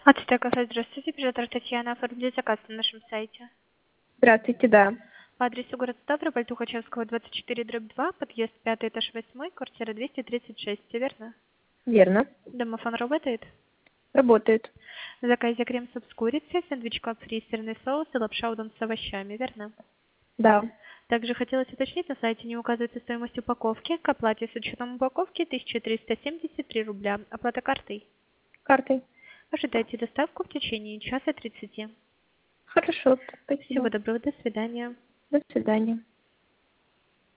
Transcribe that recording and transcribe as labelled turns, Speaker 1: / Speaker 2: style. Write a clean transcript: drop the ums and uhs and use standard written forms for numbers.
Speaker 1: Ацтек кафе, здравствуйте, оператор Татьяна, оформили заказ на нашем сайте.
Speaker 2: Здравствуйте, да.
Speaker 1: По адресу город Ставрополь, Тухачевского, 24/2, подъезд 5, этаж 8, квартира 236, все верно?
Speaker 2: Верно.
Speaker 1: Домофон работает?
Speaker 2: Работает.
Speaker 1: В заказе крем-суп с курицей, сэндвич фри, сырный соус и лапша удон с овощами, верно?
Speaker 2: Да.
Speaker 1: Также хотелось уточнить, на сайте не указывается стоимость упаковки. К оплате с учетом упаковки 1373 рубля. Оплата картой.
Speaker 2: Картой.
Speaker 1: Ожидайте доставку в течение часа 30.
Speaker 2: Хорошо.
Speaker 1: Всего
Speaker 2: Спасибо.
Speaker 1: доброго, до свидания.
Speaker 2: До свидания.